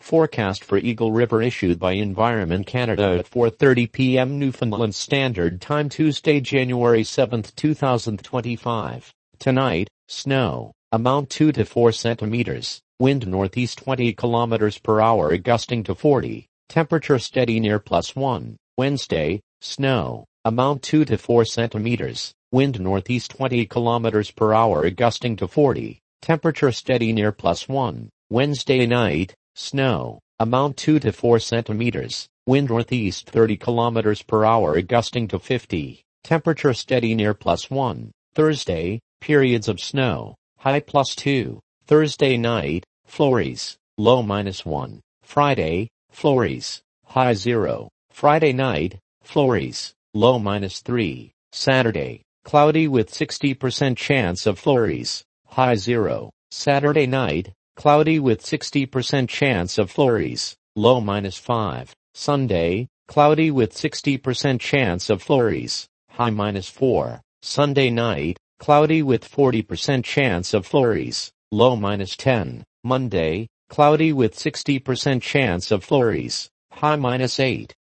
Forecast for Eagle River issued by Environment Canada at 4:30 p.m. Newfoundland Standard Time Tuesday, January 7, 2025. Tonight, snow, amount 2 to 4 centimeters, wind northeast 20 kilometers per hour gusting to 40, temperature steady near +1. Wednesday, snow, amount 2 to 4 centimeters, wind northeast 20 kilometers per hour gusting to 40, temperature steady near +1. Wednesday night, snow, amount 2 to 4 centimeters, wind northeast 30 kilometers per hour gusting to 50, temperature steady near +1. Thursday, periods of snow, high +2. Thursday night, flurries, low -1. Friday, flurries, high 0. Friday night, flurries, low -3. Saturday, cloudy with 60% chance of flurries, high 0. Saturday night, cloudy with 60% chance of flurries, low -5. Sunday, cloudy with 60% chance of flurries, high -4. Sunday night, cloudy with 40% chance of flurries, low -10. Monday, cloudy with 60% chance of flurries, high -8.